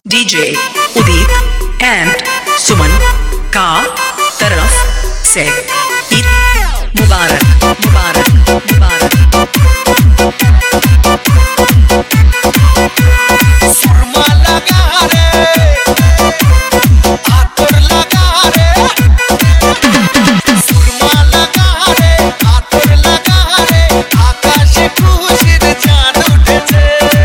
DJ Udit and Suman का तरफ से ईद मुबारक मुबारक मुबारक। सुरमा लगा रे आतर लगा रे सुरमा लगा रे आतर लगा रे आकाशे खुशिर चाँद उठेছে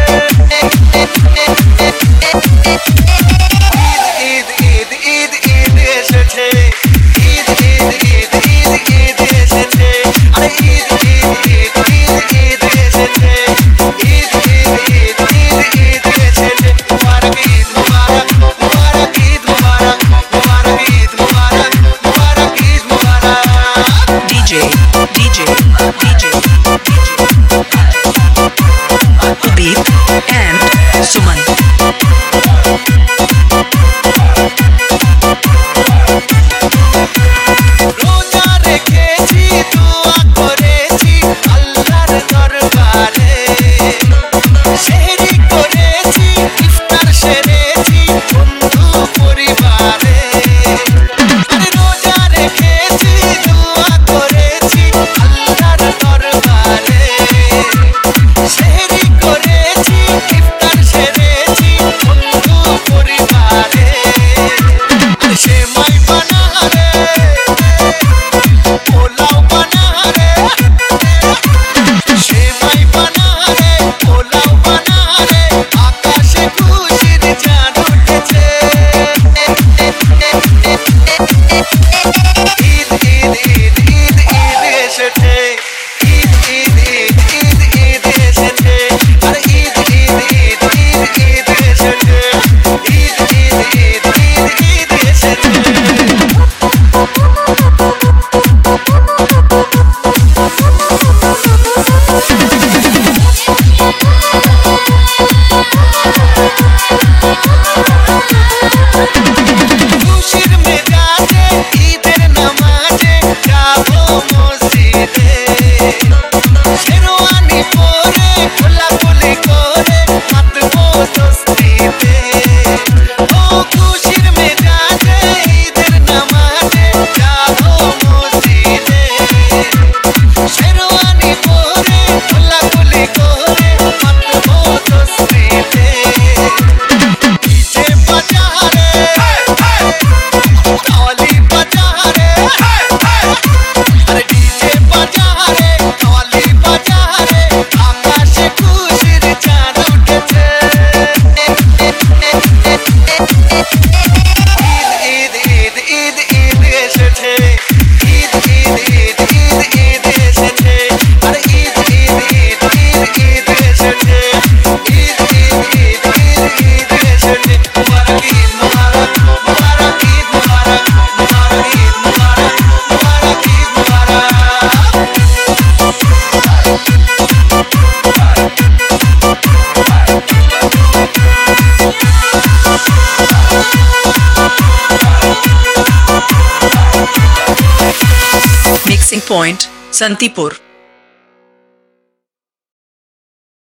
ঈদ ঈদ ঈদ ঈদ এসেছে ঈদ ঈদ ঈদ ঈদ ঈদ এসেছে আরে ঈদ ঈদ ঈদ ঈদ ঈদ এসেছে ঈদ ঈদ ঈদ ঈদ ঈদ এসেছে মুবারক ঈদ মুবারক মুবারক ঈদ মুবারক মুবারক ঈদ মুবারক মুবারক ঈদ মুবারক। DJ Udit and Suman। রোজা রেখেছি দোয়া করেছি আল্লাহর দরবারে সেহরি করেছি ইফতার সেরেছি বন্ধু পরিবারে আরে রোজা রেখেছি দোয়া করেছি আল্লাহর দরবারে সেহরি করেছি ইফতার সেরেছি বন্ধু পরিবারে আরে সেমাই বানা রে পোলাও বানা রে সেমাই বানা রে পোলাও বানা রে আকাশে খুশির চাঁদ উঠেছে ঈদ ঈদ ঈদ ঈদ ঈদ এসেছে ঈদ ঈদ ঈদ ঈদ ঈদ এসেছে আরে ঈদ ঈদ ঈদ ঈদ ঈদ এসেছে ঈদ ঈদ ঈদ ঈদ ঈদ এসেছে। খুশির মেজাজে ঈদের নামাজে যাবো মসজিদে শেরওয়ানি পরে খোলাখুলি করে মাতবো দোস্তিতে ও খুশির মেজাজে ঈদের নামাজে যাবো মসজিদে শেরওয়ানি পরে খোলাখুলি করে মাতবো দোস্তিতে डीजे बजा रे ताली बजा रे अरे डीजे बजा रे ताली बजा रे आकाशे खुशिर चाँद उठेছে ঈদ ঈদ ঈদ ঈদ এসেছে ঈদ ঈদ ঈদ ঈদ ঈদ এসেছে আরে ঈদ ঈদ ঈদ ঈদ ঈদ এসেছে ঈদ ঈদ ঈদ ঈদ ঈদ এসেছে মুবারক ঈদ মুবারক মুবারক ঈদ মুবারক মুবারক ঈদ মুবারক মুবারক ঈদ মুবারক। Mixing Point Santipur।